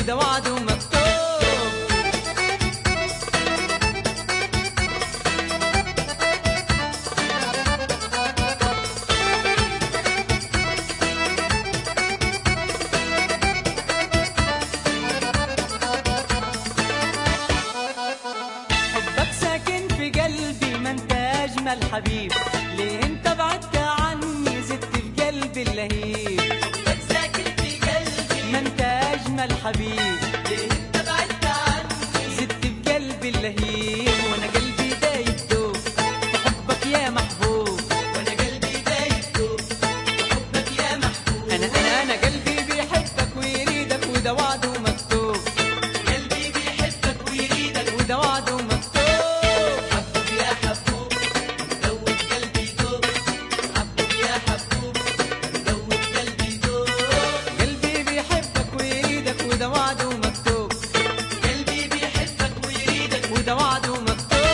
وده وعد ومكتوب. حبك ساكن في قلبي ما انت اجمل حبيب، ليه انت بعدت عني زدت في قلبي اللهيب. حبك ساكن في قلبي ما انت اجمل حبيب، ليه انت بعدت عني زدت في قلبي اللهيب. وانا قلبي دايب دوب في حبك يا محبوب، وانا قلبي دايب دوب بحبك يا محبوب. انا قلبي بيحبك ويريدك وده وعد ومكتوب. قلبي بيحبك ويريدك وده وعد ومكتوب. حبوب يا حبوب دوب قلبي دوب. حبوب يا حبوب دوب قلبي دوب. قلبي بيحبك ويريدك وده وعد ومكتوب. قلبي بيحبك ويريدك وده وعد ومكتوب.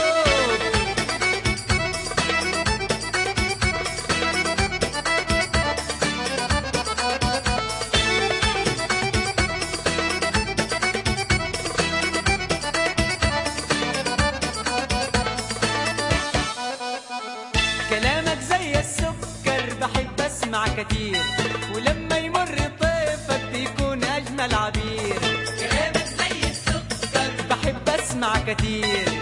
كلامك زي السكر بحب اسمع كتير، ولما يمر طيفك بيكون اجمل عبير. كلامك زي السكر بحب اسمع كتير